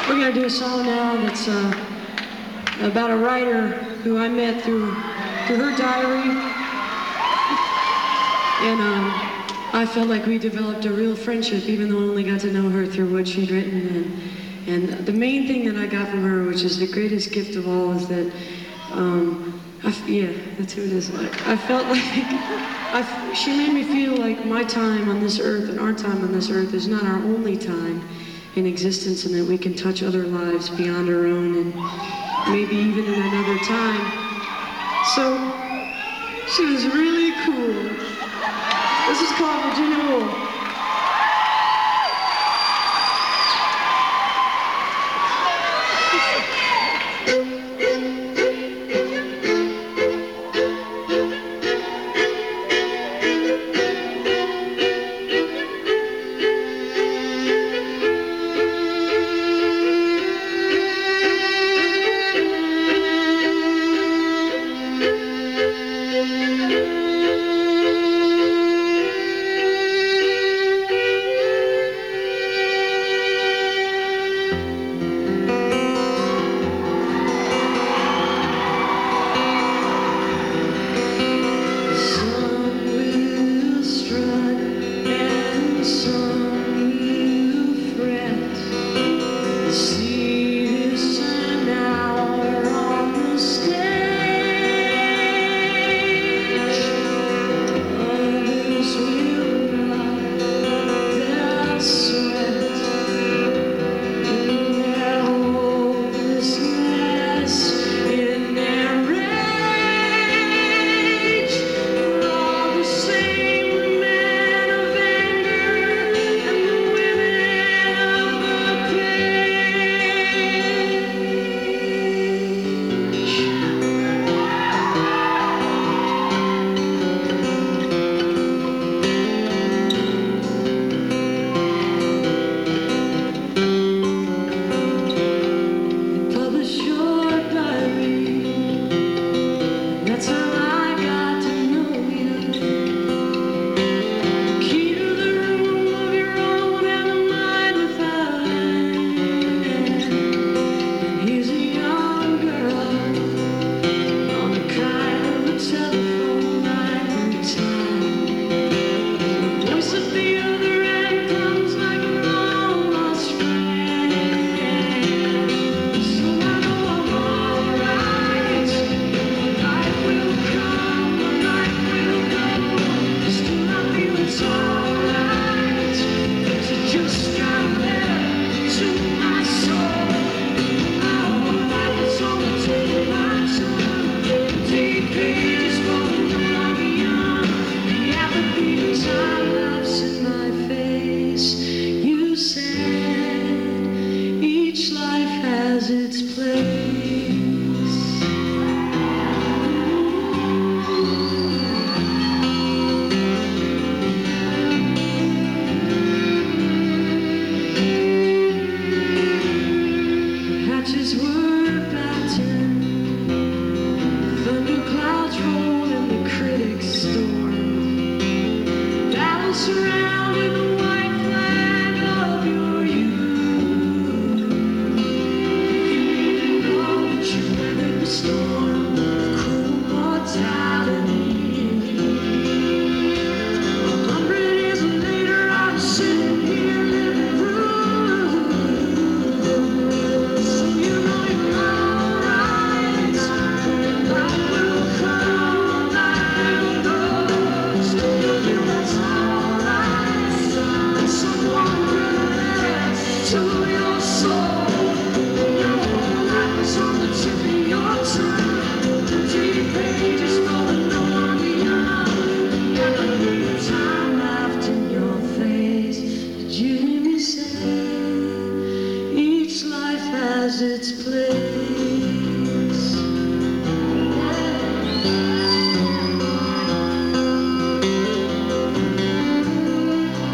We're going to do a song now that's about a writer who I met through her diary. And I felt like we developed a real friendship, even though I only got to know her through what she'd written. And the main thing that I got from her, which is the greatest gift of all, is that, yeah, that's who it is. I felt like she made me feel like my time on this earth and our time on this earth is not our only time in existence, and that we can touch other lives beyond our own and maybe even in another time. So she was really cool. This is called Virginia Woolf.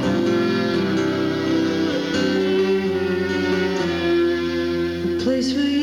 Place where